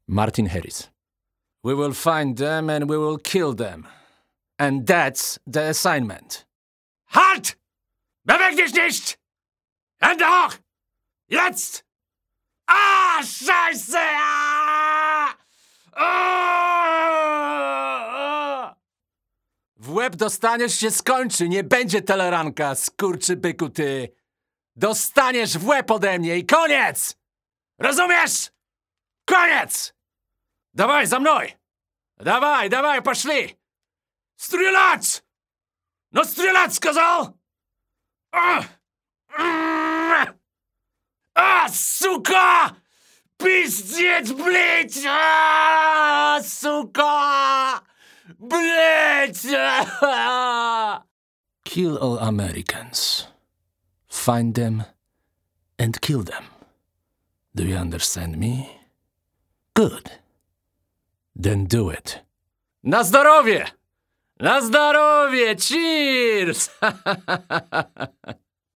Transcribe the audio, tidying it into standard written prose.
Martin Harris. We will find them and we will kill them. And that's the assignment. Halt! Beweg dich nicht! Hände hoch! Jetzt! Ah, Scheiße! W łeb dostaniesz, się skończy. Nie będzie teleranka, skurczybyku ty. Dostaniesz w łeb ode mnie i koniec! Rozumiesz? Koniec! Dawaj, za mną! Dawaj, poszli! Strzelać! No strzelać, сказал! Сука! Пиздец, блядь! Сука! Блядь! Kill all Americans. Find them and kill them. Do you understand me? Good. Then do it. Na zdrowie! Na zdrowie! Cheers!